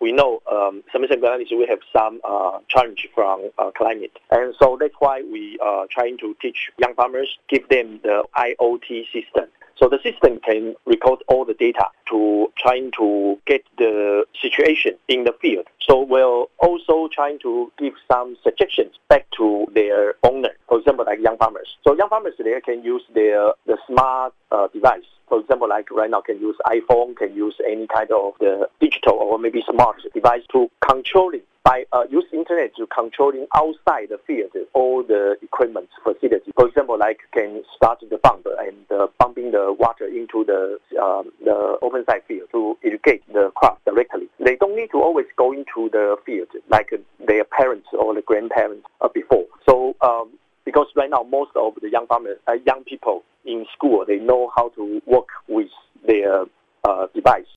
we know Submission Granite we have some challenge from climate, and so that's why we are trying to teach young farmers, give them the IoT system. So the system can record all the data to trying to get the situation in the field. So we're also trying to give some suggestions back to their owner, for example, like young farmers. So young farmers, they can use the smart device. For example, like right now can use iPhone, can use any kind of the digital or maybe smart device to controlling by use internet to controlling outside the field all the equipment facility. For example, like can start the pump and pumping the water into the open side field to irrigate the crop directly. They don't need to always go into the field like their parents or the grandparents before. So because right now most of the young farmers, young people in school, they know how to work with their device.